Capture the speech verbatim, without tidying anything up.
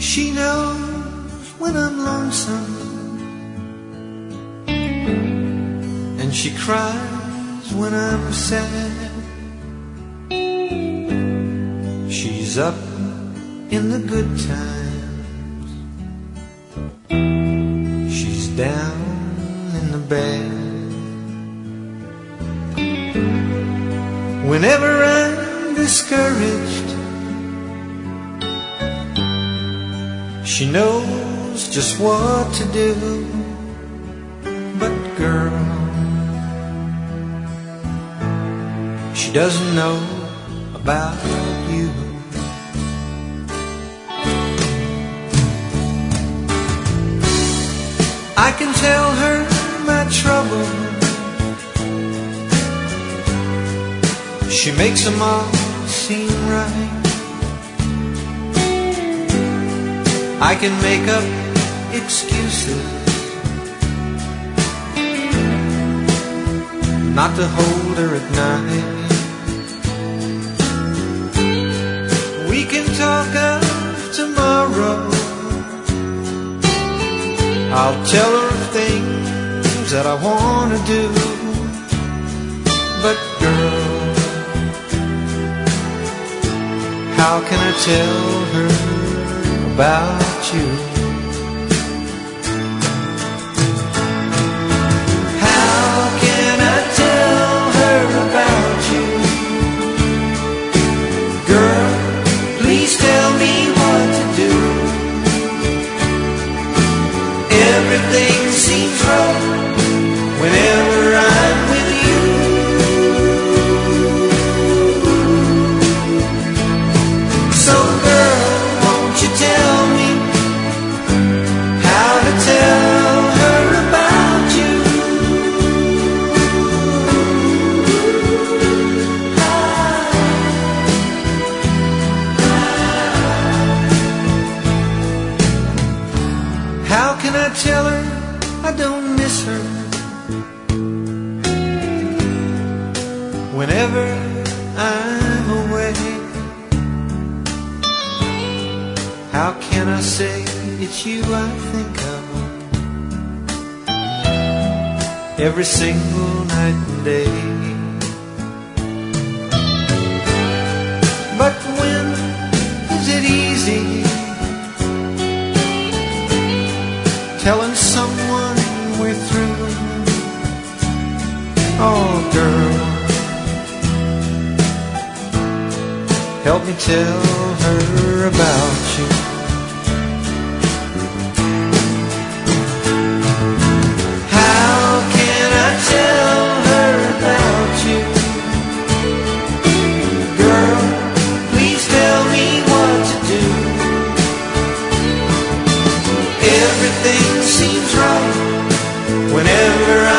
She knows when I'm lonesome, and she cries when I'm sad. She's up in the good times, she's down in the bad. Whenever I'm discouraged, she knows just what to do. But girl, she doesn't know about you. I can tell her my trouble, she makes them all seem right. I can make up excuses not to hold her at night. We can talk of tomorrow, I'll tell her things that I want to do. But girl, how can I tell her about you? How can I tell her about you? Girl, please tell me what to do. Everything seems wrong whenever I'm with you. So girl, won't you tell me how to tell her about you? How can I tell her I don't miss her whenever I'm away? How can I say it's you I think of every single night and day? But when is it easy telling someone we're through? Oh girl, help me tell her about you. How can I tell her about you? Girl, please tell me what to do. Everything seems right whenever I